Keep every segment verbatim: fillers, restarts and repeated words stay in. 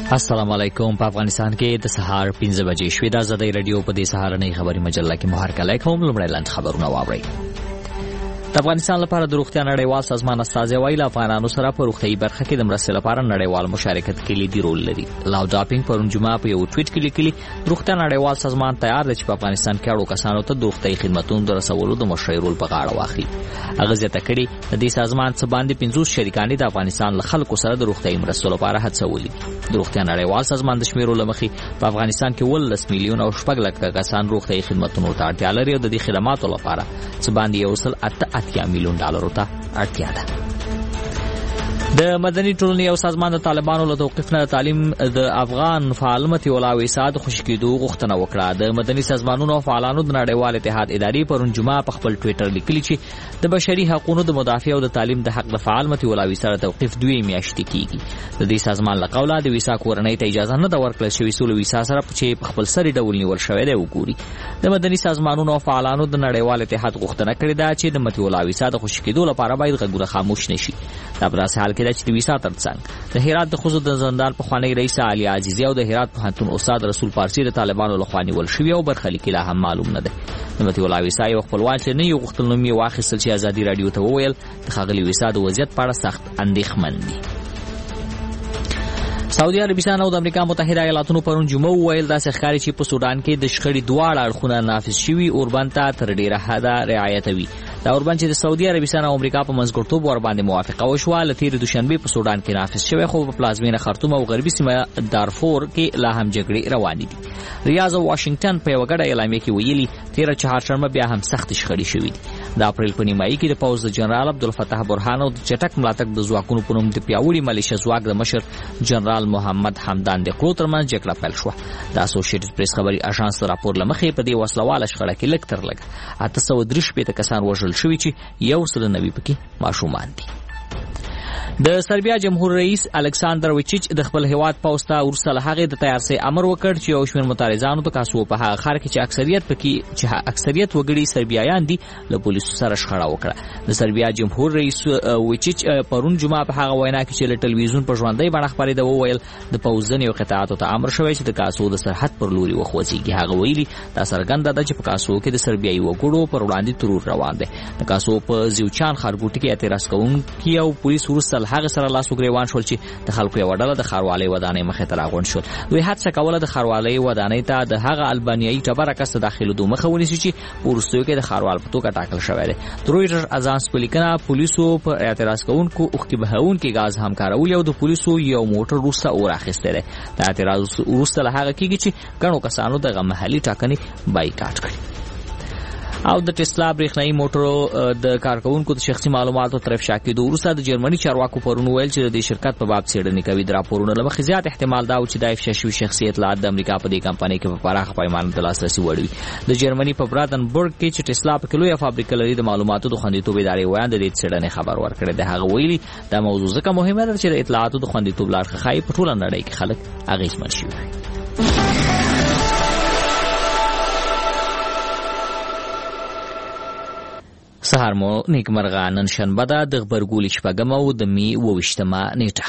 السلام علیکم. په افغانستان کې د سهار پنځه بجې شوې د ازادۍ رادیو په دې سهارنۍ خبري مجله کې مو هرکلی کوم. لومړی لاندې خبرونه واورئ. د افغانستان لپاره د روغتیا نړیوال سازمان استازی وایي له افغانانو سره په روغتیايي برخه کې د مرستې لپاره نړیوال مشارکت کلیدي رول لري. لاو ډاپینګ پرون جمعه په یو ټویټ کې لیکلي د روغتیا نړیوال سازمان تیار دی چې په افغانستان کې اړو کسانو ته د روغتیايي خدماتو د رسولو د مشرۍ رول په غاړه واخلي. هغه زیاته کړي د دې سازمان څخه باندې پنځوس شریکان د افغانستان له خلکو سره د روغتیايي مرستو لپاره هڅولي. د روغتیا نړیوال سازمان د شمیرو لمخې په افغانستان کې ولس میلیون او شپږ لک کسان روغتیايي خدماتو ته اړتیا لري او د دې خدماتو لپاره څه باندې یو سل اته اتیا میلیون ډالر ته اړتیا ده. د مدني ټولنې یو سازمان د طالبانو له توقف نه تعلیم د افغان فعال متي ولا وساد خوشی کېدو غوښتنه وکړه. د مدني سازمانونو او فعالانو د نړیوال اتحاد ادارې پرون جمعه په خپل ټویټر لیکلي چې د بشري حقوقو د مدافع او د تعلیم د حق د فعال متي ولا وساد توقف دوی میاشتې کیږي. د دې سازمان له قوله د ویسا کورنۍ ته اجازه نه د ورکړل شوې سول ویسا سره چې په خپل سری ډول نیول شوی دی وګوري. د مدني سازمانونو او فعالانو د نړیوال اتحاد غوښتنه کړې ده چې د متي ولا وساد خوشی کېدو لپاره باید غږونه خاموش نشي. دا په داسې حال کې ده چې د ویسا تر څنګ د هرات د خزو د زندان په خوانی رئیس علي عزیزی او د هرات پوهنتون استاد رسول پارسی د طالبانو له خوا نیول شوی او برخلیک لا هم معلوم نه ده. د متي ولا ویسا یو خپلوان چې نه یو غوښتل نوم یې واخیستل چې ازادي رادیو ته وویل د ښاغلي ویسا د وضعیت په اړه سخت اندېښمن دي. سعودي عربستان او د امریکا متحده ایالاتونو پرون جمعه ویل دا ښکاري چې په سودان کې د شخړې دواړه اړخونه نافذ شوي اوربند ته تر ډیره حده رعایتوي. دا اوربند چې د سعودي عربستان او امریکا په منځګړیتوب ور باندې موافقه وشوه له تېرې دوشنبې په سودان کې نافذ شوی، خو په پلازمینه خرطوم او غربي سیمه دارفور کې لا هم جګړې روانې دي. ریاض او واشنگټن په یوه ګډه اعلامیه کې ویلي تېره چهارشنبه بیا هم سختې شخړې شوې دي. د اپریل په نیمایي کې د پوځ د جنرال عبدالفتاح برهان او د چټک ملاتړ د ځواکونو په نوم د پیاوړي ملیشه ځواک د مشر جنرال محمد حمدان دقلو ترمنځ جګړه پیل شوه. د اسوسییټډ پریس خبري اژانس راپور له مخې په دې وسلواله شخړه کې لږ تر لږه اته سوه درې شپېته کسان وژل شوي چې یو سل نوي پکې ماشومان دي. د سربیا جمهور رئیس الکساندر ویچیچ د خپل هیواد پوځ ته وروسته له هغې د تیارسۍ امر وکړ چې یو شمېر متارضانو د کاسو په هغه ښار کې چې اکثریت پکې چې اکثریت وګړي سربیایان دي له پولیسو سره شخړه وکړه. د سربیا جمهور رئیس ویچیچ پرون جمعه په هغه وینا کې چې له ټلویزیون په ژوندۍ بڼه خپرېده وویل د پوځ ځینو قطعاتو ته امر شوی چې د کاسو د سرحد پر لوري وخوځېږي. هغه ویلي دا څرګنده ده چې په کاسو کې د سربیایي وګړو پر وړاندې ترور روان دی. د کاسو په زیوچان ښارګوټي کې اعتراض کوونکي او پولیس وروسته له هغې سره لاس وګریوان شول چې د خلکو یوه ډله د ښاروالۍ ودانۍ مخې ته راغونډ شول. دوی هڅه کوله د ښاروالۍ ودانۍ ته د هغه البانیایي ټبره کس ته داخلېدو مخه ونیسي چې په وروستیو کې د ښاروال په توګه ټاکل شوی دی. د رویټر اژانس په لیکنه پولیسو په اعتراض کوونکو اوښکې بهوونکي ګاز هم کارولي او د پولیسو یو موټر وروسته اور اخیستی دی. د اعتراض وروسته له هغه کېږي چې ګڼو کسانو دغه محلي ټاکنې بایکاټ کړي. او د ټسلا برېښنایي موټرو د کارکونکو د شخصي معلوماتو تر افشا کېدو وروسته د جرمني چارواکو پرون ویل چې د دې شرکت په باب څېړنې کوي. د راپورونو له مخې زیات احتمال دا و چې د افشا شوي شخصي اطلاعات د امریکا په دې کمپنۍ کې په پراخه پیمانه د لاسرسي وړ وي. د جرمني په برادنبورګ کې چې ټسلا پکې لویه فابریکه لري د معلوماتو د خوندیتوب ادارې ویاند د دې څېړنې خبر ورکړی دی. هغه ویلي دا موضوع ځکه مهمه ده چې د اطلاعاتو د خوندیتوب له اړخه ښایي په ټوله نړۍ کې خلک اغېزمن شوي وي. سهار مو نیکمرغه. نن شنبه ده د غبرګولي شپږمه او د می اوویشتمه نیټه.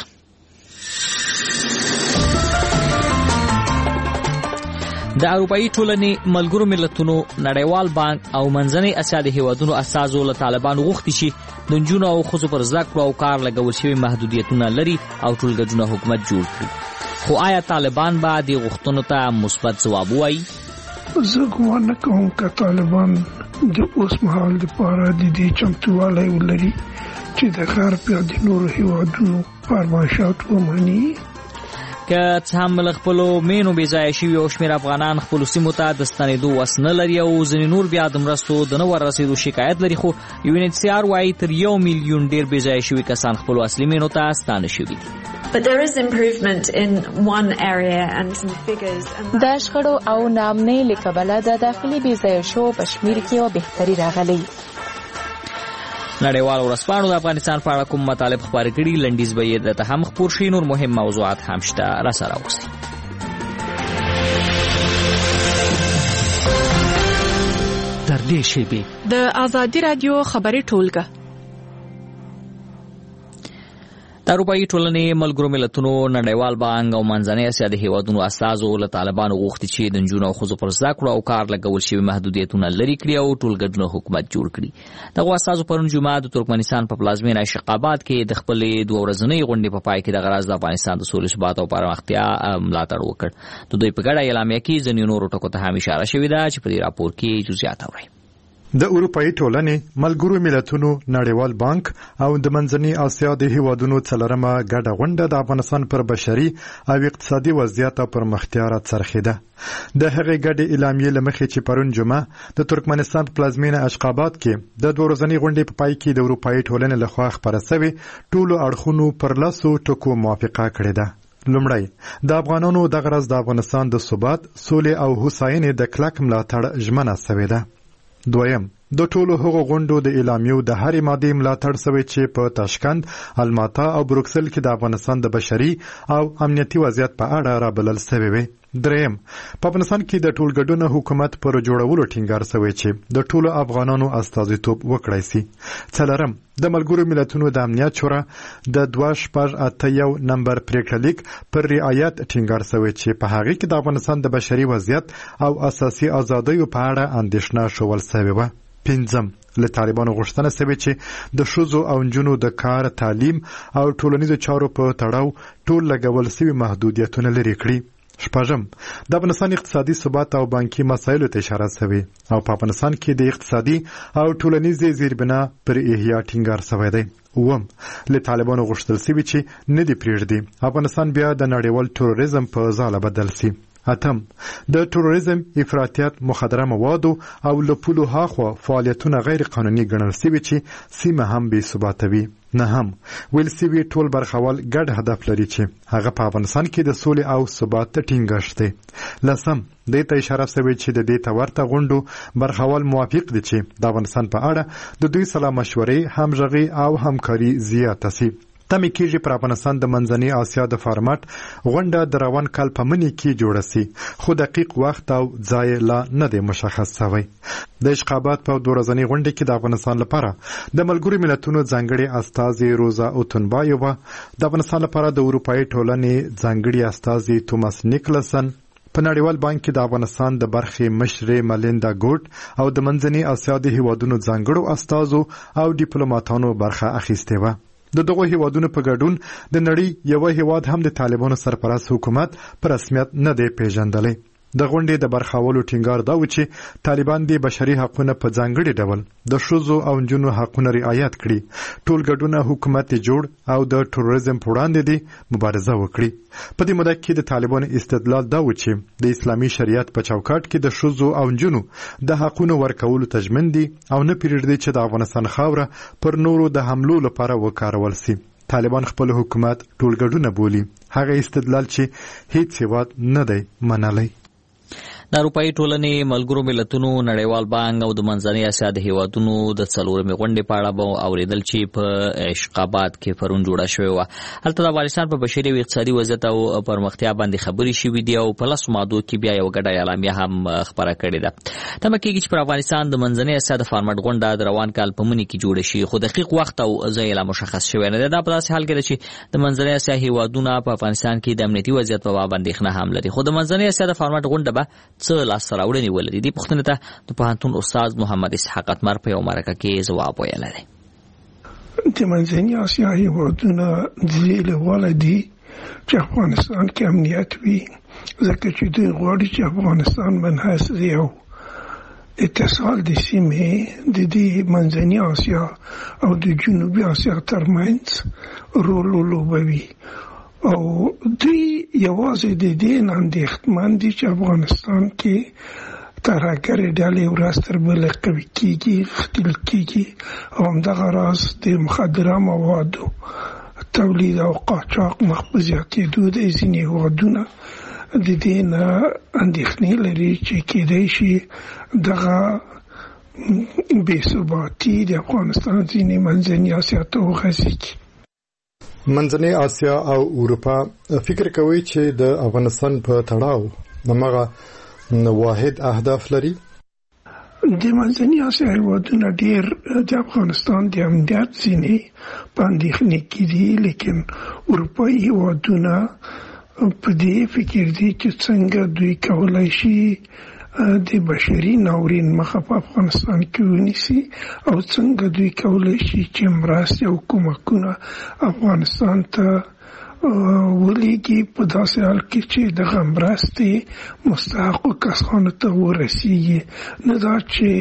د اروپایي ټولنې ملګرو ملتونو نړیوال بانک او منځنۍ اسیا د هیوادونو استازو له طالبانو غوښتي چې د نجونو او ښځو پر زده کړو او کار لګول شوي محدودیتونه لري او ټولګډونه حکومت جوړ کړي. خو آیا طالبان به دې غوښتنو ته مثبت ځواب ووایي؟ زه ګومان نه کوم که طالبان د اوس مهال دپاره د دې چمتووالی ولري چې د غرب یا د نورو هیوادونو فرمایشات ومني. که څه هم له خپلو مینو بېځایه شوي او شمېر افغانان خپلو سیمو ته د ستنېدو وس نه لري او ځینې نور بیا د مرستو د نه وررسېدو شکایت لري، خو یو ان ایچ سی آر وایي تر یو میلیون ډېر بېځایه شوي کسان خپلو اصلي مینو ته ستانه شوي دي. But there is improvement in one area and some figures. د شخړو او ناامنۍ له کبله د داخلي بېځایه شوو په شمېر کې یوه بهتري راغلی. نړیوال ورځپاڼو د افغانستان په اړه کوم مطالب خپاره کړي، لنډیز به یې درته هم خپور شي. نور مهم موضوعات هم شته، راسره اوسئ. تر دې شیبې د ازادي رادیو خبري ټولګه. د د اروپایي ټولنې ملګرو ملتونو نړیوال بانک او منځنۍ اسیا د هیوادونو استازو له طالبانو غوښتي چې د نجونو او ښځو پر زده کړو او کار لګول شوي محدودیتونه لرې کړي او ټولګډونه حکومت جوړ کړي. دغو استازو پرون جمعه د ترکمنستان په پلازمینه اشقاباد کې د خپلې دوه ورځنۍ غونډې په پای کې د غرض د افغانستان د سولې ثبات او پرمختیا ملاتړ وکړ. د دوی په ګډه اعلامیه کې ځینو نورو ټکو ته هم اشاره شوې ده چې په دې راپور کې جزئیات اورئ. د اروپایي ټولنې ملګرو ملتونو نړیوال بانک او د منځنۍ اسیا د هیوادونو څلورمه ګډه غونډه د افغانستان پر بشري او اقتصادي وضعیت او پرمختیا راڅرخېده. د هغې ګډې اعلامیې له مخې چې پرون جمعه د ترکمنستان په پلازمینه اشقاباد کې د دوه ورځنۍ غونډې په پای کې د اروپایي ټولنې لخوا خپره سوې ټولو اړخونو پر لسو ټکو موافقه کړې ده. لومړی، د افغانانو دغه غرض د افغانستان د ثبات، سولې او هوساینې د کلک ملاتړ ژمنه سوې ده. دویم، د ټولو هغو غونډو د اعلامیو د هرې مادې ملاتړ سوی چې په تاشکند، الماتا او بروکسل کې د افغانستان د بشري او امنیتي وضعیت په اړه رابلل سوی وي. دریم، په افغانستان کې د ټولګډونه حکومت پر جوړولو ټینګار سوی چې د ټولو افغانانو استازیتوب وکړای سي. څلورم، د ملګرو ملتونو د امنیت شورا د دوه شپږ اته یو نمبر پریکړه لیک پر رعایت ټینګار سوی چې په هغې کې د افغانستان د بشري وضعیت او اساسي ازادیو په اړه اندېښنه ښوول سوې وه. پنځم، له طالبانو غوښتنه سوې چې د ښځو او نجونو د کار، تعلیم او ټولنیزو چارو په تړاو ټول لګول سوي محدودیتونه لرې کړي. شپږم، د افغانستان اقتصادي ثبات او بانکي مسایلو ته اشاره سوې او په افغانستان کې د اقتصادي او ټولنیزې زیربنا پر احیا ټینګار سوی دی. اووم، له طالبانو غوښتل سوي چې نه دې پرېږدي افغانستان بیا د نړیوال تروریزم په ځاله بدل سي. اتم، د تروریزم، افراطیت، مخدره موادو او له پولو هاخوا فعالیتونه غیر قانوني ګڼل سوي چې سیمه هم بې ثباته وي. نهم، ویل سوي ټول برخوال ګډ هدف لري چې هغه په افغانستان کې د سولې او ثبات ټینګښت دی. لسم، دې ته اشاره سوې چې د دې ته ورته غونډو برخوال موافق دي چې د افغانستان په اړه د دوی سره مشورې، همغږي او همکاري زیاته سي. تمې کېږي پر افغانستان د منځنۍ اسیا د فارمټ غونډه د روان کال په مني کې جوړه سي، خو دقیق وخت او ځای لا نه دی مشخص شوی. د اشقاباد په دوه ورځنۍ غونډه کې د افغانستان لپاره د ملګرو ملتونو ځانګړي استازي روزا اوتنبایووا، د افغانستان لپاره د اروپایي ټولنې ځانګړي استازي توماس نیکلسن، په نړیوال بانک کې د افغانستان د برخې مشرې ملیندا ګوټ او د منځنۍ اسیا د هیوادونو ځانګړو استازو او ډیپلوماټانو برخه اخیستې وه. د دغو هیوادونو په ګډون د نړۍ یو هیواد هم د طالبانو سرپرست حکومت په رسمیت نه دی پیژندلی. د غونډې د برخاولو ټینګار دا و چې طالبان د بشري حقوقو په ځانګړي ډول د ښځو او نجونو حقوقونه رعایت کړي، ټول ګډونه حکومت جوړ او د تروریزم په وړاندې دی مبارزه وکړي. په دې موده کې د طالبانو استدلال دا و چې د اسلامي شریعت په چوکاټ کې د ښځو او نجونو د حقوقو ورکولو تضمین دي او نه پرېږدي چې د افغانستان خاوره پر نورو د حملو لپاره وکارول سي. طالبان خپل حکومت ټولګډونه بولي، هغه استدلال چې هیڅ هیواد نه دی منلی. د اروپایي ټولنې ملګرو ملتونو نړیوال بانک او د منځنۍ اسیا د هیوادونو د څلورمې غونډې په اړه به اورېدل چې په اشقاباد کې پرون جوړه شوې وه. هلته د افغانستان په بشري او اقتصادي وضعیت او پرمختیا باندې خبرې شوې دي او په لسو مادو کې بیا یوه ګډه اعلامیه هم خپره کړې ده. تمه کېږي چې پر افغانستان د منځنۍ اسیا د فارمټ غونډه د روان کال په مني کې جوړه شي، خو دقیق وخت او ځای لا مشخص شوی نه دی. دا په داسې حال کې ده چې د منځنۍ اسیا هیوادونه په افغانستان کې د امنیتي وضعیت په باب اندېښنه هم لري، خو د منځنۍ اسیا د فارمټ غونډه به څه لاسته راوړنې ولري. دې پوښتنې ته د پوهنتون استاد محمد اسحاق اتمر په یو مرکه کې ځواب ویلی دی. د منځنۍ اسیا هیوادونه دې لهواله دي چې افغانستان کې امنیت وي، ځکه چې دوی غواړي چې افغانستان منحص یو اتصال د سیمې د دې منځنۍ اسیا او د جنوبي اسیا ترمنځ رول ولوبوي او دوی یوازې د دې نه اندېښمن دي چې افغانستان کې ترهګرې ډلې ورځ تر بلې قوي کېږي، ښکېل کېږي او همدغه راز د مخدره موادو تولید او قاچاق مخ په زیاتېدو دی. ځینې هېوادونه د دې نه اندېښنې لري چې کېدای شي دغه بې ثباتي د افغانستان ځینې منځنۍ اسیا ته وغځېږي. منځنۍ اسیا او اروپا فکر کوي چې د افغانستان په تړاو دغه واحد اهداف لري. د منځني اسیا هېوادونه ډېر د افغانستان د امنیت ځینې په اندېښنې کې دي، لیکن اروپایي هېوادونه په دې فکر دي چې څنګه دوی کولی شي د بشري ناورین مخه په افغانستان کې ونیسي او څنګه دوی کولی شي چې مرستې او کومکونه افغانستان ته ولیږي په داسې حال کې چې دغه مرستې مستحقو کسانو ته ورسیږي، نه دا چې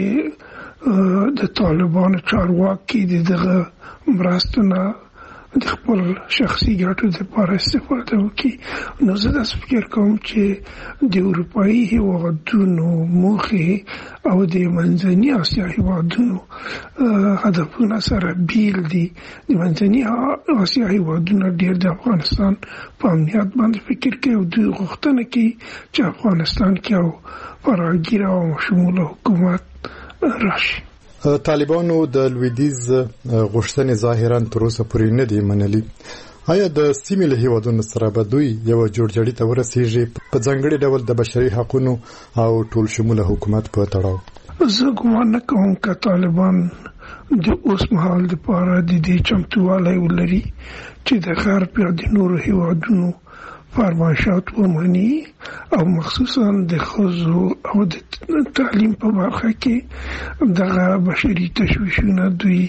د طالبانو چارواکي د دغه مرستو نه د خپل شخصي ګټو لپاره استفاده وکړي. نو زه داسې فکر کوم چې د اروپایي هېوادونو موخې او د منځني اسیا هېوادونو هدفونه سره بیل دي. د منځني اسیا هېوادونه ډېر د افغانستان په امنیت باندې فکر کوي او دوی غوښتنه کوي چې افغانستان کې یو فراگیر او شموله حکومت راشي. طالبانو د لویدیځ غوښتنې ظاهرا تر اوسه پورې نه دي منلي. آیا د سیمې له هېوادونو سره به دوی یو جوړجاړي ته ورسیږي په ځانګړي ډول د بشري حقوقو او ټول شموله حکومت په تړاو؟ زه ګمان نه کوم که طالبان د اوس مهال لپاره د دې چمتووالی ولري چې د غرب یا د نورو هېوادونو فرمایشات ومني او مخصوصا د ښځو او د تعلیم په برخه کې دغه بشري تشویشونه دوی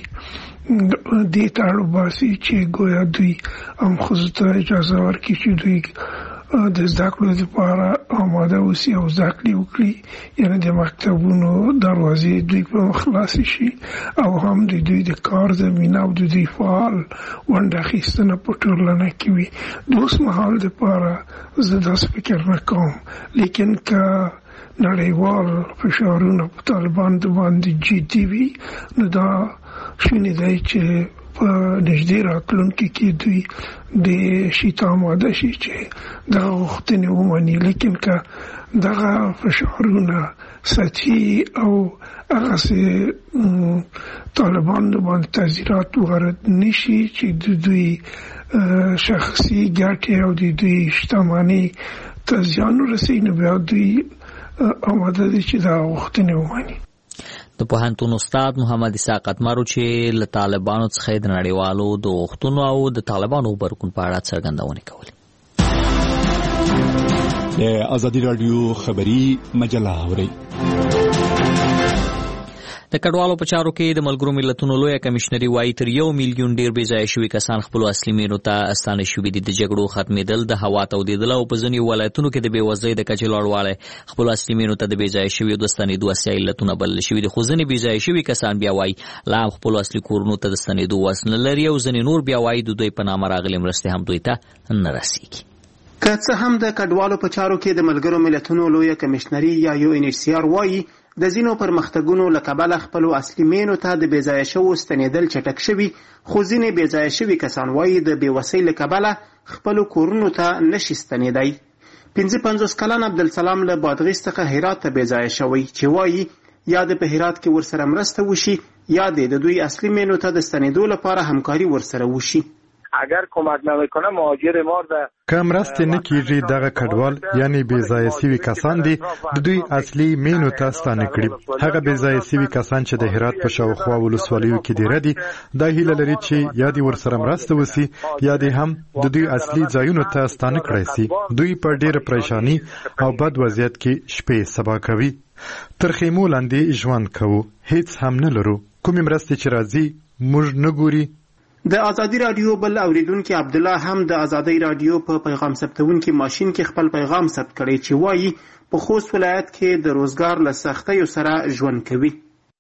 دې ته اړ وباسي چې ګویا دوی هم ښځو ته اجازه ورکړي چې دوی د زده کړو لپاره آماده اوسي او زده کړې وکړي، یعنې د مکتبونو دروازې دوی په مخ خلاصې شي او هم د دوی د کار زمینه او د دوی فعال ونډه اخیستنه په ټولنه کې وي. د اوس مهال لپاره زه داسې فکر نه کوم، لیکن که نړیوال فشارونه په طالبان باندې جدي وي نو دا شونې دی چې په نږدې راتلونکي کې دوی د شي ته آماده شي چې دغه غوښتنې ومني. لیکن که دغه فشارونه سطحي او هغسې طالبانو باندې تعزیرات وارد نشي چې د دوی شخصي ګټې او د دوی شتمنۍ ته زیان ورسوي، نو بیا دوی آماده دي چې دغه غوښتنې ومني. د پوهنتون استاد محمد اسحاق اتمرو چې له طالبانو څخه د نړیوالو د غوښتنو او د طالبانو غبرګون په اړه څرګندونه کوله. د ازادي رادیو خبری مجله اوري. د کډوالو په چارو کې د ملګرو ملتونو لوی کمشنري وایي تر یو میلیون ډیر بې ځای شوي کسان خپل اصلي مینو ته استانه شوي دي. د جګړو ختمېدل، د هوا تودېدل او په ځینې ولایتونو کې د بېوزلۍ د کچې لوړوالی خپل اصلي مینو ته د بې ځای شویو د ستنېدو اساسي علتونه بلل شوي دي. خو ځینې بې ځای شوي کسان بیا وایي لا هم خپلو اصلي کورونو ته د ستنېدو وس نه لري او ځینې نور بیا وایي د دوی په نامه راغلې مرستې هم دوی ته نه رسېږي. که څه هم د کډوالو په چارو کې د ملګرو ملتونو لویه کمشنري یا یو ان ایچ سی آر وایي د ځینو پرمختګونو له کبله خپلو اصلي مینو ته د بې ځایه شوو ستنېدل چټک شوي، خو ځینې بې ځایه شوي کسان وایي د بېوسۍ له کبله خپلو کورونو ته نشي ستنېدی. پنځه پنځوس کلن عبدالسلام له بادغیس څخه هرات ته بې ځایه شوی چې وایي یا د په هرات کې ورسره مرسته وشي یا د دوی اصلي مینو ته د ستنېدو لپاره همکاري ورسره وشي. اگر کمک نمیکنه مهاجر مار ده که مرسته نکیږي دغه کډوال یعنی بې ځایه سوي کسان دي د دوی اصلي مینو ته ستانه کړي. هغه بې ځایه سوي کسان چې د هرات په شاوخوا ولسوالیو کې دي ردي دا هیله لري چې یا دې ورسره مرسته وسی یا دې هم د دوی اصلي ځایونو ته ستانه کړي سي. دوی په ډېر پریشانی او بد وضعیت کې شپې سبا کوي. تر خیمو لاندې ژوند کوو، هیڅ هم نه لرو، کومې مرستې چې راځي موږ نه ګوري. د ازادي رادیو بل اوریدونکو عبد الله هم د ازادي رادیو په پیغام ثبتونکو ماشين کې خپل پیغام ثبت کړی چې وایي په خوست ولایت کې د روزګار له سختیو سره ژوند کوي.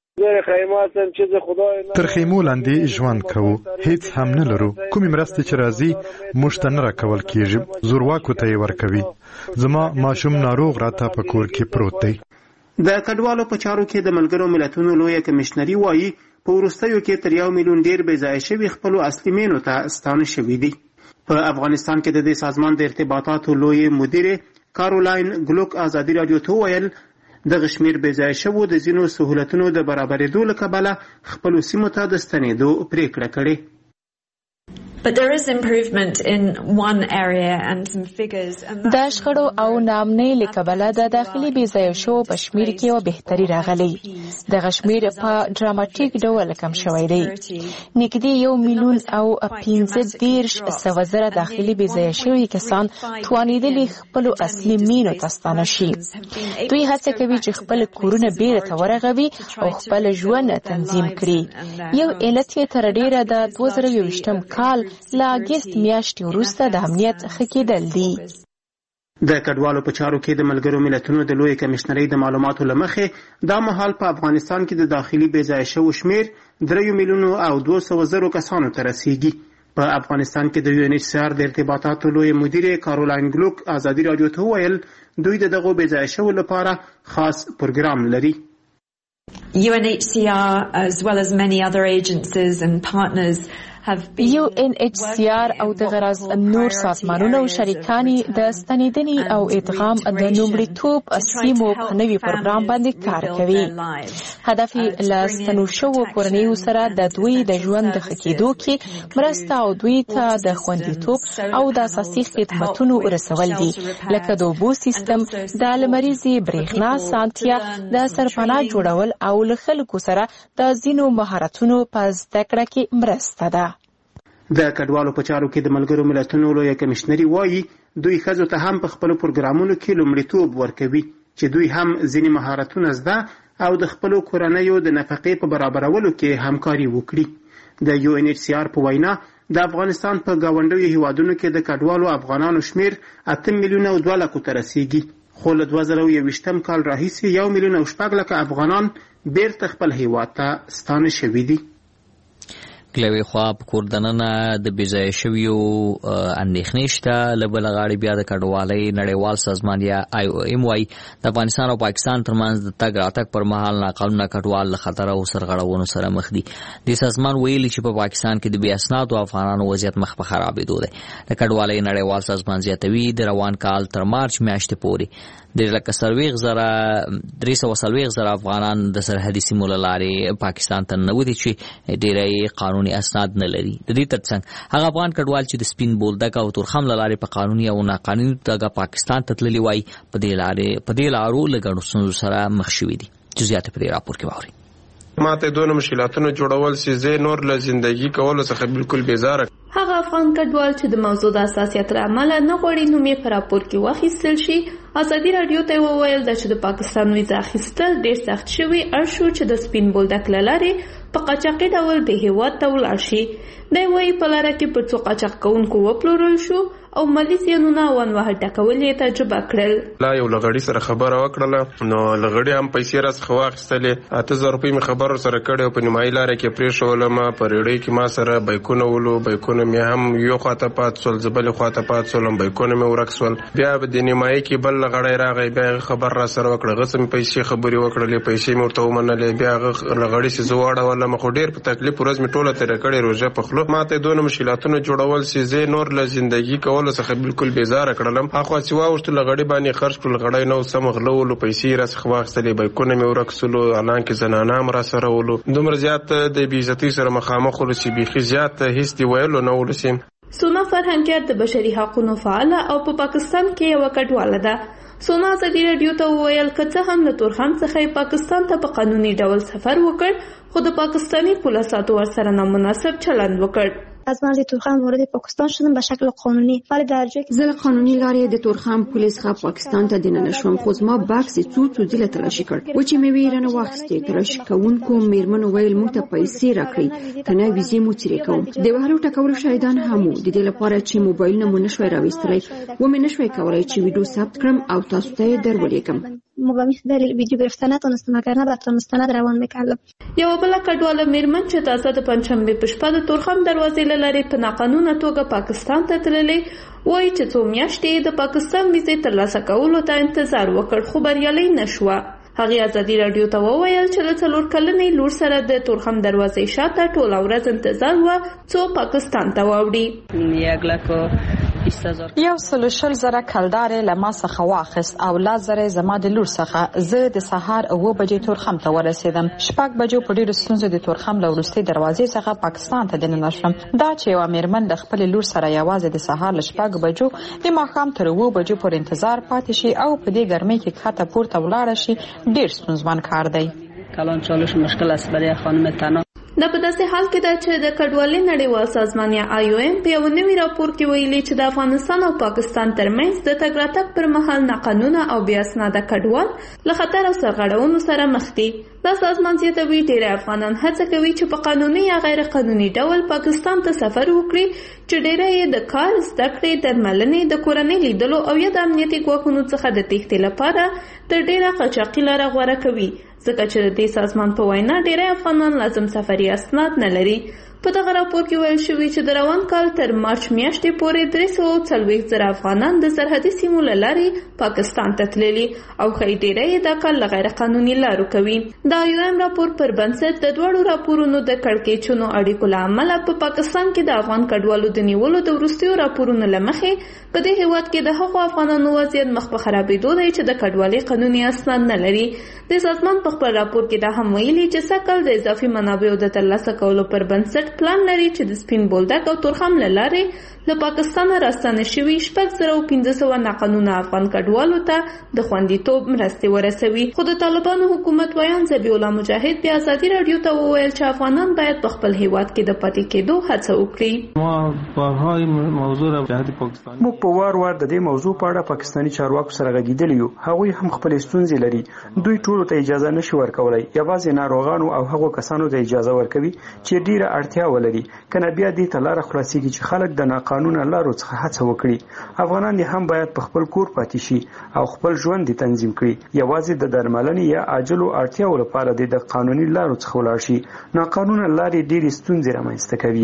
تر خیمو لاندې ژوند کوو، هیڅ هم نه لرو، کومې مرستې چې راځي موږ ته نه راکول کیږي، زورواکو ته یې ورکوي. زما ماشوم ناروغ راته په کور کې پروت دی. د کډوالو په چارو کې د ملګرو ملتونو لویه کمشنري وایي په وروستیو کې تر یو میلیون ډیر بې ځایه شوي خپلو اصلي مینو ته ستانه شوي دي. په افغانستان کې د دې سازمان د ارتباطاتو لوی مدیره کارولاین ګلوک ازادي رادیو ته ویل دغه شمیر بې ځایه شوو د ځینو سهولتونو د برابرېدو له کبله خپلو سیمو ته د ستنېدو پریکړه کړې. But there is improvement in one area and some figures. د شخړو او ناامنۍ له کبله د داخلي بېځایه شو په شمېر کې یوه بهتري راغلی. دغه شمېر په ډراماټیک ډول کم شوی دی. نږدې یو میلیون او پنځه دېرش سوه زره داخلي بېځایه شوي کسان توانېدلي خپلو اصلي مینو ته ستانه شي. دوی هڅه کوي چې خپل کورونه بیرته ورغوي او خپل ژوند تنظیم کړي. یو علت یې تر ډېره د دوه زره یوویشتم کال له اګست میاشتې وروسته د امنیت ښه کېدل دي. د کډوالو په چارو کې د ملګرو ملتونو د لوی کمشنرۍ د معلوماتو له مخې دا مهال په افغانستان کې د داخلي بېځایه شوو شمېر دریو میلیونو او دوه سوه زرو کسانو ته رسیږي. په افغانستان کې د یو ان ایچ سی آر د ارتباطاتو لوی مدیر کارولاین ګلوک ازادي راډیو ته وویل دوی د دغو بېځایه شوو لپاره خاص پروګرام لري. U N H C R as well as many other agencies and partners یو ان ایچ سی آر او د غرض نور سازمانونه او شریکانی د ستنېدنې او ادغام د لومړیتوب سیمو په نوي پروګرام باندې کار کوي. هدف یې له ستنو شوو کورنیو سره د دوی د ژوند د ښه کېدو کې مرسته او دوی ته د خوندیتوب او د اساسي خدمتونو رسول دي، لکه د اوبو سیستم، د لمریزې برېښنا سانتیا، د سرپناه جوړول او له خلکو سره د ځینو مهارتونو په زده کړه کې مرسته ده. د کډوالو په چارو کې د ملګرو ملتونو لوی کمشنري وایي دوی ښځو ته هم په خپلو پروګرامونو کې لومړیتوب ورکوي چې دوی هم ځینې مهارتونه زده او د خپلو کورنیو د نفقې په برابرولو کې همکاري وکړي. د یو ان ایچ سی آر په وینا د افغانستان په ګاونډیو هیوادونو کې د کډوالو افغانانو شمېر اته میلیونه او دوه لکو ته رسیږي، خو له دوه زره یوویشتم کال راهیسې یو میلیون او شپږ لکه افغانان بیرته خپل هیواد ته ستانه شوي دي. کلوي خوا په کور دننه د بېځایه شویو اندېښنې شته. له بله غاړې بیا د کډوالۍ نړیوال سازمان یا آی او ایم وایي د افغانستان او پاکستان ترمنځ د تګ راتګ پر مهال ناقانونه کډوال له خطر او سرغړونو سره مخ دي. دې سازمان ویلي چې په پاکستان کې د بې اسنادو افغانانو وضعیت مخ په خرابېدو دی. د کډوالۍ نړیوال سازمان زیاتوي د روان کال تر مارچ میاشتې پورې د لکه څلوېښت زره درې سوه څلوېښت زره افغانان د سرحدي سیمو له لارې پاکستان ته ننوتي چې ډېری قانوني اسناد نه لري. د دې ترڅنګ هغه افغان کډوال چې د سپین بولدک او تورخم له لارې په قانوني او ناقانوني توګه پاکستان ته تللي وایي په دې لارې په دې لارو له ګڼو ستونزو سره مخ شوي دي. جزئیات په دې راپور کې واورئ. ماته دونه مشکلاتونه جوړول چې زه نور له ژوندۍ کولو څخه بالکل بیزاره. هغه افغان کډوال چې د موضوع د حساسیت له امله نه غواړي نوم یې په راپور کې واخیستل شي، ازادي راډیو ته وویل چې د پاکستان ویزه اخیستل ډېر سخت شوي اړ شو چې د سپین بولدک له لارې په قاچاقي ډول به هېواد ته ولاړ شي. دی وایي په لاره کې پر څو قاچاق کوونکو وپلورل شو او مالي زیانونه او انواع ډکول یې تجربه کړل. لا یو لغړي سره خبره وکړله، نو لغړي هم پیسې راڅخه واخیستلې، اته زره روپۍ مې خبر سره کړې او په نیمایي لاره کې پرېښولم. په ریډۍ کې ما سره بیکونه ولو، بیکونه مې هم یو خواته پات سول، زه بلې خواته پات سولم، بیکونه مې ورک سول. بیا د نیمایي کې بل لغړی راغی، بیا هغه خبر را سره وکړه، هغه څه مې پیسې خبرې وکړلې، پیسې مې ورته ومنلې. بیا هغه لغړي چې زه واړولم، خو ډېر په تکلیف ورځ مې ټوله تېره کړې روژه په خوله. ماته دونه مشکلاتونه جوړول چې زه نور له زندګي کولو څخه بالکل بیزاره کړلم. اخوا چې واوښتو لغړي باندې خرج کړل، لغړی نه سم غله ولو، پیسې راڅخه واخیستلې، بیکونه مې ورک سولو، حالانکې زنانه هم را سره ولو. دومره زیات د بېعزتۍ سره مخامخ ولو چې بیخي زیات هېڅ دې ویلو نه ولو. سونا فرهنګیار د بشري حقوقو فعاله او په پاکستان کې یوه کډواله ده. سونا ازادي راډیو ته وویل که څه هم له تورخم څخه پاکستان ته په قانوني ډول سفر وکړ، خو د پاکستانی پولیسو ورسره نامناسب چلند وکړ. از مرز تورخم وارد پاکستان شدم به شکل قانونی، ولی در جایی که زل قانونی لارې د تورخم پولیس ښه پاکستان ته دننه شوم، خو زما بکس یې څو څو ځله تلاشي کړ. و چې مې ویې رانه واخیستې، تلاشي کوونکو مېرمنو ویل موږ ته پیسې راکړئ که نه ویزې مو څیرې کوم. د وهلو ټکولو شاهدان هم وو، د دې لپاره چې موبایلونه مو نشوی راویستلی و مې نشوی کولی چې ویډیو ثبت کړم او تاسو ته یې درولېږم. مقامی دلیل ویدیو گرفتن نتونستم اگر نبرفتم مستند روان میکردم. یو بل کډواله میرمن چې تازه د پنځشنبې په شپه د تورخم دروازې له لارې په ناقانونه توګه پاکستان ته تللې، وایي چې څو میاشتې د پاکستان ویزې ترلاسه کولو ته انتظار وکړ خو بریالۍ نه شوه. هغې ازادي راډیو ته وویل چې له څلور کلنې لور سره د تورخم دروازې شاته ټوله ورځ انتظار وه څو پاکستان ته واوړي. یک لک و یو سل شل زره کلدار لما څخه واخست او لا زره زما د لور څخه زه د سهار اوه بجې تورخم ته ورسېدم. شپږ بجو په ډېرو ستونزو د تورخم له وروستۍ دروازې څخه پاکستان ته دننه شوم. دا چې یوه مېرمن د خپلې لور سره یوازې د سهار له شپږ بجو د ماښام تر اوه بجو پورې انتظار پاتې شي او په دې ګرمۍ کې کښته پورته ولاړه شي ډېر ستونزمن کار دی. کلان چالش مشکل است برای خانم تنها. دا په داسې حال کې ده چې د کډوالۍ نړیوال سازمان یا آی او ایم په یو نوي راپور کې ویلي چې د افغانستان او پاکستان ترمنځ د تګ راتګ پر مهال ناقانونه او بې اسناده کډوال له خطر او سرغړونو سره مخ دي. دا سازمان زیاتوي ډېری افغانان هڅه کوي چې په قانوني یا غیر قانوني ډول پاکستان ته سفر وکړي چې ډېری یې د کار، زده کړې، درملنې، د کورنۍ لیدلو او یا د امنیتي ګواښونو څخه د تېښتې لپاره تر ډېره قاچاقي لاره غوره کوي، ځکه چې د دې سازمان په وینا ډېری افغانان لازم سفري اسناد نه لري. په دغه راپور کې ویل شوي چې د روان کال تر مارچ میاشتې پورې درې سوه څلوېښت زره افغانان د سرحدي سیمو له لارې پاکستان ته تللي او ښایي ډېری یې دا کار له غیر قانوني لارو کوي. د آی او ایم راپور پر بنسټ د دواړو راپورونو د کړکېچونو اړیکو له امله په پاکستان کې د افغان کډوالو د نیولو د وروستیو راپورونو له مخې په دې هېواد کې د هغو افغانانو وضعیت مخ په خرابېدو دی چې د کډوالۍ قانوني اسناد نه لري. د سازمان په خپل راپور کې دا هم ویلي چې سږ د اضافي منابعو د ترلاسه کولو پر بنسټ پلان لري چې د سپین بولدک او تورخم له لارې له پاکستانه راستانه شوي شپږ زره او پنځه سوه ناقانونه افغان کډوالو ته د خوندیتوب مرستې ورسوي. خو د طالبانو حکومت ویان ذبیح الله مجاهد بیا ازادي راډیو ته وویل چې افغانان باید په خپل هیواد کې د پاتې کېدو هڅه وکړي. موږ په وار وار د دې موضوع په اړه پاکستاني چارواکو سره غږېدلي یو. هغوی هم خپلې ستونزې لري. دوی ټولو ته اجازه نشي ورکولی، یوازې ناروغانو او هغو کسانو ته اجازه ورکوي چې ډیره اړتیا ولري. کنه بیا دې ته لاره خلاصېږي چې خلک د ناقانونه لارو څخه هڅه وکړي. افغانان یې هم باید په خپل کور پاتې شي او خپل ژوند یې تنظیم کړي. یوازې د درملنې یا عاجلو اړتیاو لپاره دې د قانوني لارو څخه ولاړ شي. ناقانونه لارې ډېرې ستونزې رامنځته کوي.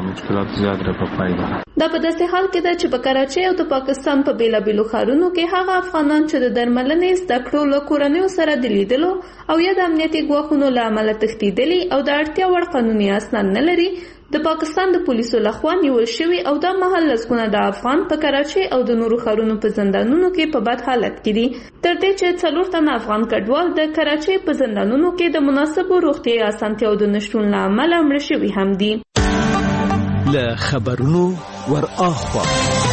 دا په داسې حال کې ده چې په کراچۍ او د پاکستان په بېلابېلو ښارونو کې هغه افغانان چې د درملنې، زده کړو، له کورنیو سره د لیدلو او یا د امنیتي ګواښونو له امله تښتېدلي او د اړتیا وړ قانوني اسناد نه لري، د پاکستان د پولیسو لخوا نیول شوي او دا مهال لسګونه د افغان په کراچۍ او د نورو ښارونو په زندانونو کې په بد حالت کې دي، تر دې چې څلور تنه افغان کډوال د کراچۍ په زندانونو کې د مناسبو روغتیايي اسانتیاو د نشتون له امله مړه شوي هم دي. له خبرونو ور اخوا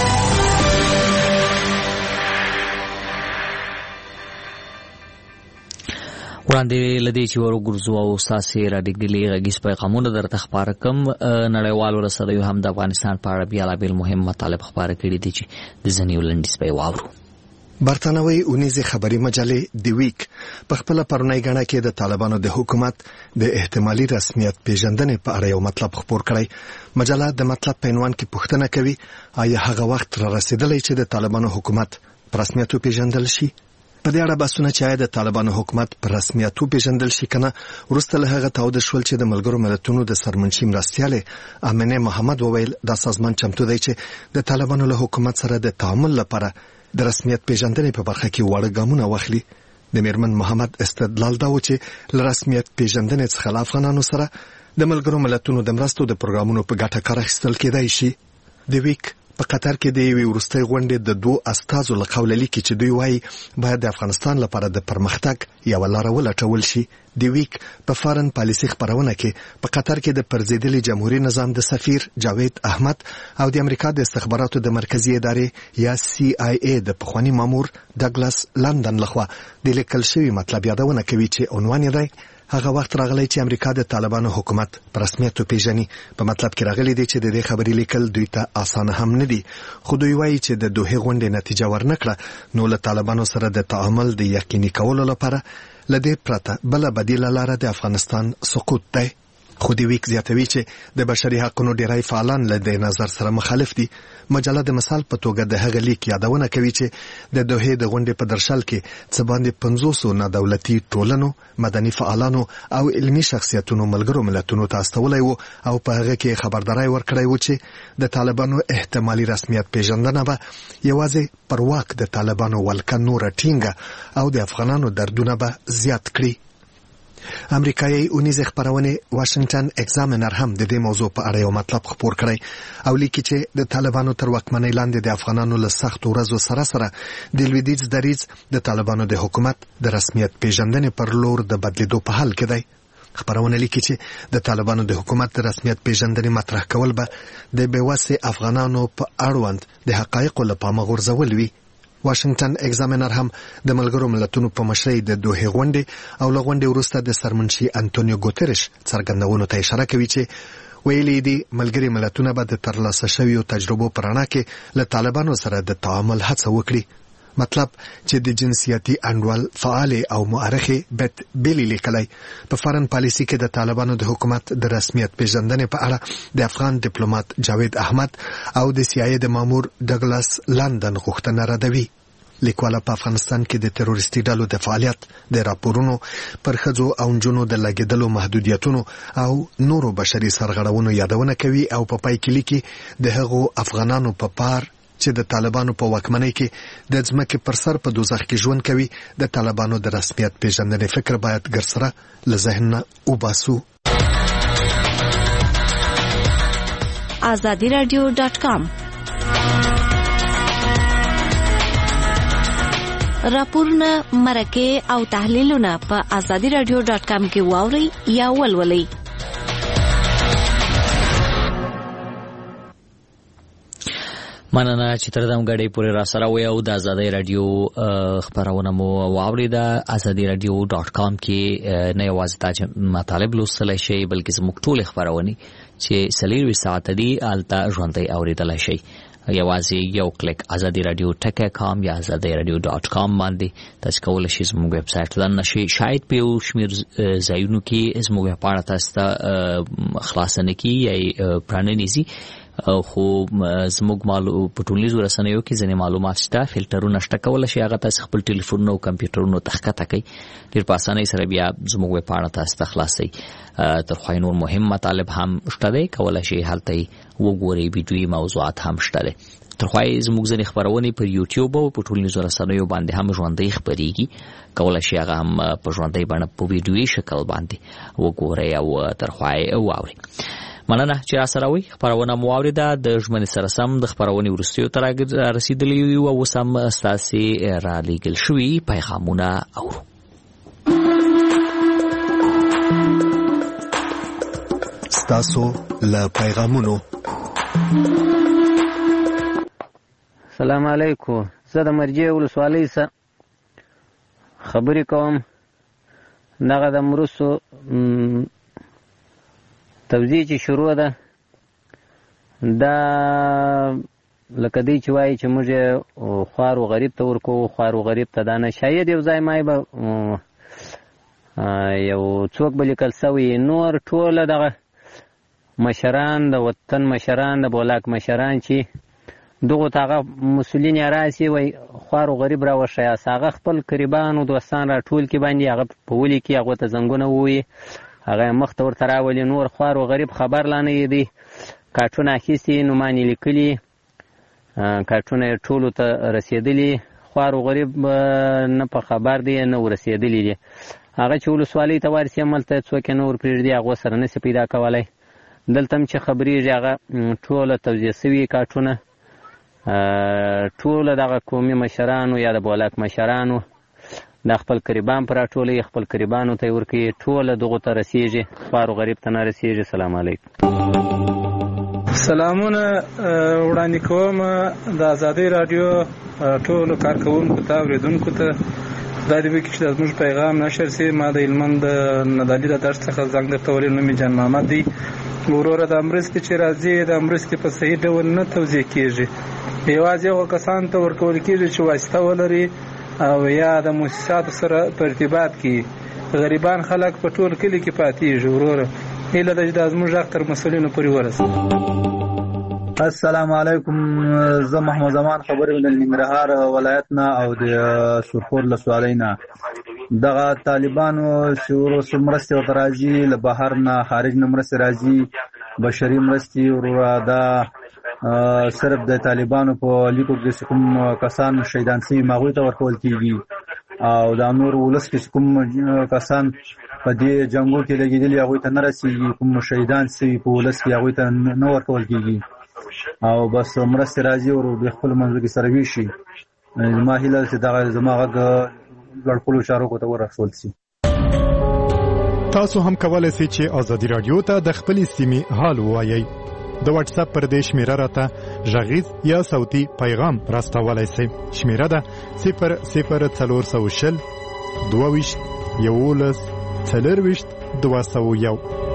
وړاندې لدې چې ورګرځو او ساسي را ډیګلي غږیز پیغامونه درته خبره کوم. نړیوال رسنیو هم د افغانستان په اړه بیلابیل مهم مطالب خبره کړي دي چې د ځینې ولندیز په واورو. برتانوي اونیزه خبري مجلې دی ویک په خپل پرونی غاڼه کې د طالبانو د حکومت د احتمالي رسمیت پیژندنې په اړه یو مطلب خبر کړی. مجله د مطلب په عنوان کې پوښتنه کوي آیا هغه وخت را رسیدلی چې د طالبانو حکومت په رسمیت پیژندل شي؟ په دې اړه بحثونه چې آیا د طالبانو حکومت په رسمیت پیژندل شي کنه وروسته له هغه تاوده شول چې د ملګرو ملتونو د سرمنشي مرستیالې امنه محمد وویل دا سازمان چمتو دی چې د طالبانو له حکومت سره د تعامل لپاره د رسمیت پیژندنې په برخه کې وړ ګامونه واخلي. د میرمن محمد استدلال دا و چې ل رسمیت پیژندنې څخه افغانانو سره د ملګرو ملتونو د مرستو د پروګرامونو په ګټه کار اخیستل کېدای شي. د ویک په قطر کې د یوې وروستۍ غونډې د دوه استازو له قوله لیکي چې دوی وایي باید د افغانستان لپاره د پرمختګ یو لار ولټول شي. د ویک په فارن پالیسي خبرونه کې په قطر کې د پرزیدلي جمهوریت نظام د سفیر جاوید احمد او د امریکا د استخباراتو د مرکزی ادارې یا سی آی ای د پخوانی مامور ډګلاس لندن لخوا د لیکل شوی مطلب یادونه کوي چې عنوان یې هغه وخت راغلی چې امریکا د طالبانو حکومت په رسمیت پیژني. په مطلب کې راغلی دی چې د دې خبرې لیکل دوی ته اسانه هم نه دي، خو دوی وایي چې د دوه غونډې نتیجه ورنکړه نو له طالبانو سره د تعامل د یقیني کولو لپاره لدې پرته بل بدیل لاره د افغانستان سقوط دی. خو د ویک زیاتوي چې د بشري حقوقو ډیری فعالان له دې نظر سره مخالف دي. مجله د مثال په توګه د هغه لیک یادونه کوي چې د دوه د غونډې په درشل کې څه باندې پنځوس نه دولتي ټولنو، مدني فعالانو او علمي شخصیتونو ملګرو ملتونو ته استولای وو او په هغه کې خبرداري ورکړی و چې د طالبانو احتمالي رسمیت پیژندنه به یوازې پر واک د طالبانو ولکه نور ټینګه او د افغانانو دردونه به زیات کړي. امریکایي اونیزه خبرونه واشنگټن ایگزامینر هم د دې موضوع په اړه یو مطلب خبر کړی او لیکي چې د طالبانو تر واکمنۍ لاندې د افغانانو له سخت ورځو سره سره د لویدیځ دریځ د طالبانو د حکومت د رسمیت پیژندنې پر لور د بدلیدو په حال کې دی. خبرونه لیکي چې د طالبانو د حکومت د رسمیت پیژندنې مطرح کول به د بېوسې افغانانو په اړوند د حقایقو له پامه غورځول وي. واشنگټن ایگزامینر هم د ملګرو ملتونو په مشرۍ د دوحې غونډې او له غونډې وروسته د سرمنشي انټونیو ګوتریش څرګندونو ته اشاره کوي چې ویلي دي ملګري ملتونه به د ترلاسه شویو تجربو په رڼا کې له طالبانو سره د تعامل هڅه وکړي. مطلب چې د جنسیتي انډول فعال او مؤرخه بیت بیلی لیکلی په فارن پالیسي کې د طالبانو د حکومت د رسمیت پیژندنې په اړه د افغان ډیپلوماټ جاوید احمد او د سی آی ای د مامور ډګلاس لندن غوښتنه ردوي. لیکواله په افغانستان کې د تروریستي ډلو د فعالیت د راپورونو پر ښځو او نجونو د لګیدلو محدودیتونو او نورو بشري سرغړونو یادونه کوي او په پای کې لیکي د هغو افغانانو په پار چې د طالبانو په واکمنۍ کې د ځمکې پر سر په دوزخ کې ژوند کوي د طالبانو د رسمیت پیژندنې فکر باید ګرسره له ذهن نه وباسو. آزادی رادیو ډاټ کام راپورونه مرکه او تحلیلونه په آزادی رادیو ډاټ کام کې واوري یا ولولئ. مننه چې تر دم غړې پورې را سره وي او د آزادی رادیو خبرونه مو واوریده. آزادی رادیو ډاټ کام کې نه یوازې تاسو مطالب لوستلی شئ بلکې زموږ ټول خبرونه چې سلیروي ساعت دي آلته ژوندۍ اوریدلای شئ. یوازې یو کلیک آزادی رادیو ټک کام یا آزادی رادیو ډاټ کام باندې تاسو کولای شئ زموږ ویب سټ لن نشئ. شاید په یو شمیر ځایونو کې زموږ په اړه تاسو ته خلاصونه کی یا پرانیزي خو زموږ مالو په ټولنیزو رسنیو کې ځینې معلومات شته فلټرونه شته کولای شي هغه تاسو خپل ټلیفون او کمپیوټرونو ته ښکته کړئ ډېر په اسانۍ سره بیا زموږ ویب پاڼه تاسو ته خلاصوي. تر خو نور مهم مطالب هم شته دی کولای شي هلته وګورئ ویډیوي موضوعات هم شته دی. تر خو زموږ ځینې خبرونه په یوټیوب او په ټولنیزو رسنیو باندې هم ژوندۍ خبرېږي کولای شي هغه هم په ژوندۍ بڼه په ویډیوي شکل باندې وګورئ او تر خو واورئ. مننه چې را سره وي خبرونه مو اوریده د ژمنې سره سم د خبرونې وروستیو ته رسیدلی یو او سم ستاسې را لیږل شوي پیغامونه اورو. ستاسو له پیغامونو. سلام علیکم. زه د مرجې ولسوالۍ څخه خبرې کوم. دغه د مرستو توزیع چې شروع ده دا لکه دی چې وایي چې موږ خوار و غریب ته ورکوو خوار و غریب ته دا نه شاید یو ځای مای به یو څوک به لیکل سوی نور ټوله دغه مشران د وطن مشران د بولاک مشران چې دغو ته هغه مسؤلین یې راسي وایي خوار و غریب راوښیاست هغه خپل قریبان و دوستان را ټول کې باندې هغه په ولي کې هغو ته زنګونه ووایي هغه مخ ته ورته راولي نور خوار و غریب خبر لا نه دی کارټونه اخیستي نومان یې لیکلي کارټونه یې ټولو ته رسېدلي خوار و غریب نه په خبر دی نه ورسېدلي دي هغه چې ولسوالۍ ته ورسي هملته څوک یې نه ورپرېږدي هغو سره نسي پیدا کولی دلته هم چې خبرېږي هغه ټوله توزیع سوي کارټونه ټوله دغه قومي مشرانو یا د بولاک مشرانو دا خپل قریبان پر راټولوي خپل قریبانو ته یې ورکوي ټوله دغو ته رسېږي خوار و غریب ته نه رسېږي. سلام علیکم. سلامونه وړاندې کوم د آزادۍ راډیو ټولو کارکوونکو ته اورېدونکو ته خدای دې وکړي چې دا زموږ پیغام نشر سي. ما د هلمند ندالي د درس څخه زنګ درته ولیږ نوم یې جان محمد دی. وروره دا مرستې چې راځي دا مرستې په صحیح ډول نه توزیع کېږي یوازې هغو کسانو ته ورکول کېږي چې واسطه ولري او یا د مؤسساتو سره په ارتباط کې غریبان خلک په ټول کلي کې پاتېږي. وروره هیله ده چې دا زموږ غږ تر مسؤلینو پورې ورسوي. السلام علیکم. زه محمد زمان خبرې د ننګرهار ولایت نه او د سرخور ولسوالۍ نه. دغه طالبانو چې وروسته مرستې ورته راځي له بهر نه خارج نه مرستې راځي بشري مرستې وروره دا صرف د طالبانو په لیکو کې کوم کسان شهیدان شوي هغوی ته ورکول کېږي او دا نور ولس کې کوم کسان په دې جنگو کې لګیدلي هغوی ته نه رسیږي، کوم شهیدان سوي په ولس کې هغوی ته نه ورکول کېږي او بس مرستې راځي او د خپلو منځو کې سره ویشي. زما هیله چې دغه زما غږ لوړ خپلو چارواکو ته ورسول شي. تاسو هم کولای شئ چې ازادي رادیو ته د خپلې سیمې حال ووایئ. د واتس اپ پر دې شمیره راته غږیز یا صوتي پیغام راستولای شئ. شمیره ده صفر صفر څلور سوه شل دوه ویشت یولس څلور ویشت دوه سوه یو.